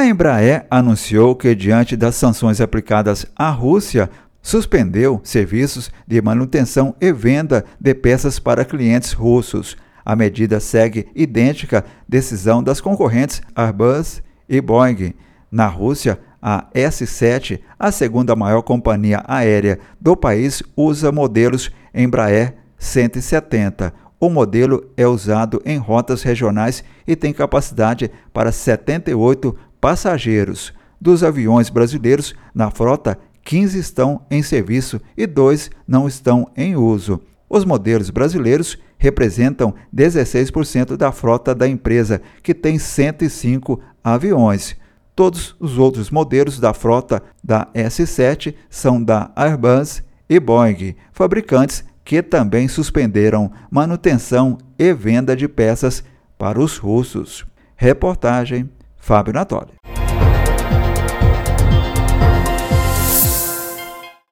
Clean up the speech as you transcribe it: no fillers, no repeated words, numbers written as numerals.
Embraer anunciou que, diante das sanções aplicadas à Rússia, suspendeu serviços de manutenção e venda de peças para clientes russos. A medida segue idêntica à decisão das concorrentes Airbus e Boeing. Na Rússia, a S7, a segunda maior companhia aérea do país, usa modelos Embraer 170. O modelo é usado em rotas regionais e tem capacidade para 78 passageiros. Dos aviões brasileiros na frota, 15 estão em serviço e 2 não estão em uso. Os modelos brasileiros representam 16% da frota da empresa, que tem 105 aviões. Todos os outros modelos da frota da S7 são da Airbus e Boeing, fabricantes que também suspenderam manutenção e venda de peças para os russos. Reportagem Fábio Natoli.